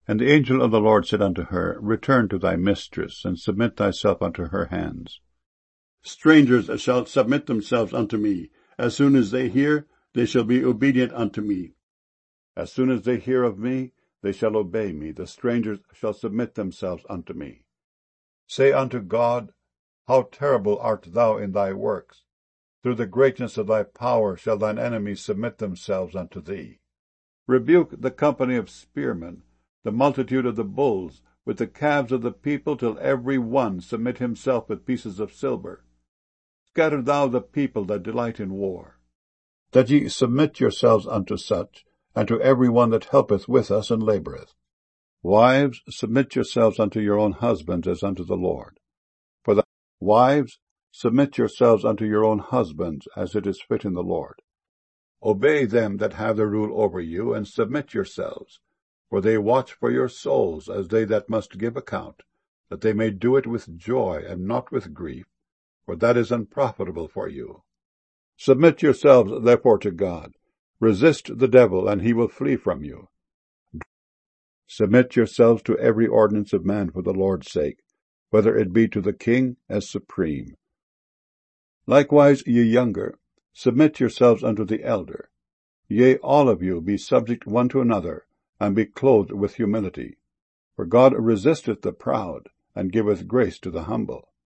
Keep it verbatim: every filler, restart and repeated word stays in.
And the angel of the Lord said unto her, Return to thy mistress, and submit thyself unto her hands. Strangers shall submit themselves unto me. As soon as they hear, they shall be obedient unto me. As soon as they hear of me, they shall obey me. The strangers shall submit themselves unto me. Say unto God, How terrible art thou in thy works! Through the greatness of thy power shall thine enemies submit themselves unto thee. Rebuke the company of spearmen, the multitude of the bulls, with the calves of the people, till every one submit himself with pieces of silver. Scatter thou the people that delight in war. That ye submit yourselves unto such, and to every one that helpeth with us and laboureth. Wives, submit yourselves unto your own husbands as unto the Lord. For the wives, submit yourselves unto your own husbands, as it is fit in the Lord. Obey them that have the rule over you, and submit yourselves, for they watch for your souls, as they that must give account, that they may do it with joy and not with grief, for that is unprofitable for you. Submit yourselves therefore to God. Resist the devil, and he will flee from you. Submit yourselves to every ordinance of man for the Lord's sake, whether it be to the king as supreme. Likewise ye younger, submit yourselves unto the elder. Yea, all of you be subject one to another, and be clothed with humility. For God resisteth the proud, and giveth grace to the humble.